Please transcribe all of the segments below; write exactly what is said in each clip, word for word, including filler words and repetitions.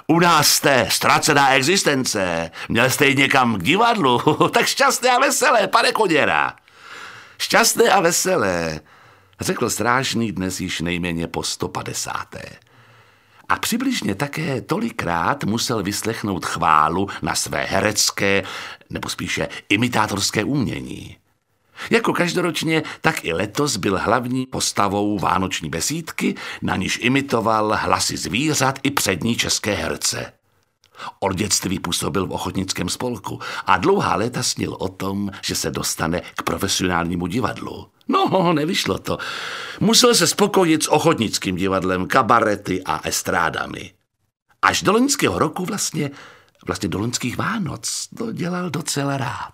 U nás jste ztracená existence. Měl jste jít někam k divadlu. Tak šťastné a veselé, pane Koněra. Šťastné a veselé, řekl strážný dnes již nejméně po sto padesáté. A přibližně také tolikrát musel vyslechnout chválu na své herecké, nebo spíše imitátorské umění. Jako každoročně, tak i letos byl hlavní postavou vánoční besídky, na níž imitoval hlasy zvířat i přední české herce. Od dětství působil v ochotnickém spolku a dlouhá léta snil o tom, že se dostane k profesionálnímu divadlu. No, nevyšlo to. Musel se spokojit s ochotnickým divadlem, kabarety a estrádami. Až do loňského roku vlastně, vlastně do loňských Vánoc to dělal docela rád.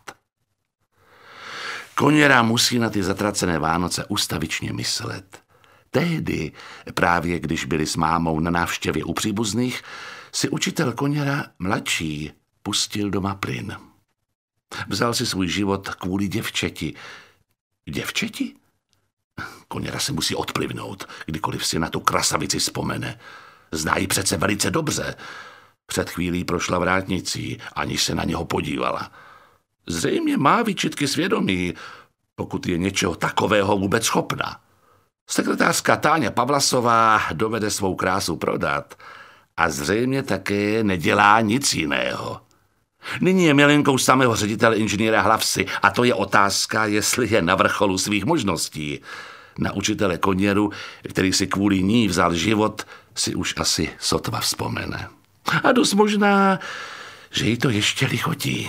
Koněra musí na ty zatracené Vánoce ustavičně myslet. Tehdy, právě když byli s mámou na návštěvě u příbuzných, si učitel Koněra mladší pustil doma plyn. Vzal si svůj život kvůli děvčeti. Děvčeti? Koněra se musí odplivnout, kdykoliv si na tu krasavici vzpomene. Zná ji přece velice dobře. Před chvílí prošla vrátnicí, aniž se na něho podívala. Zřejmě má výčitky svědomí, pokud je něčeho takového vůbec schopna. Sekretářka Táňa Pavlasová dovede svou krásu prodat a zřejmě také nedělá nic jiného. Nyní je milenkou samého ředitele inženýra Hlavsy a to je otázka, jestli je na vrcholu svých možností. Na učitele Koněru, který si kvůli ní vzal život, si už asi sotva vzpomene. A dost možná, že jí to ještě lichotí.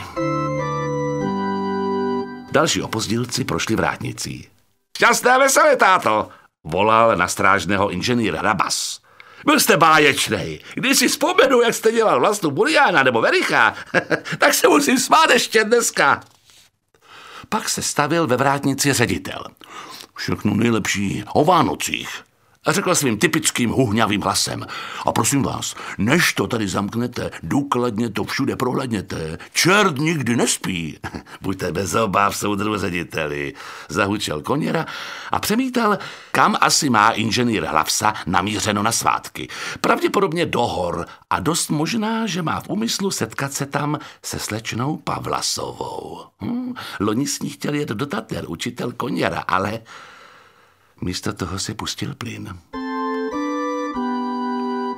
Další opozdilci prošli vrátnicí. Šťastné a veselé, táto, volal na strážného inženýr Hrabas. Byl jste báječnej. Když si vzpomenu, jak jste dělal Vlastu Buriána nebo Vericha, tak se musím smát ještě dneska. Pak se stavil ve vrátnici ředitel. Všechno nejlepší o Vánocích. A řekl svým typickým huhňavým hlasem. A prosím vás, než to tady zamknete, důkladně to všude prohlédněte. Čert nikdy nespí. Buďte bez obav, soudru řediteli, zahučel Koněra a přemítal, kam asi má inženýr Hlavsa namířeno na svátky. Pravděpodobně do hor a dost možná, že má v úmyslu setkat se tam se slečnou Pavlasovou. Hm, loni s ní chtěl jet do Tater učitel Koněra, ale místo toho si pustil plyn.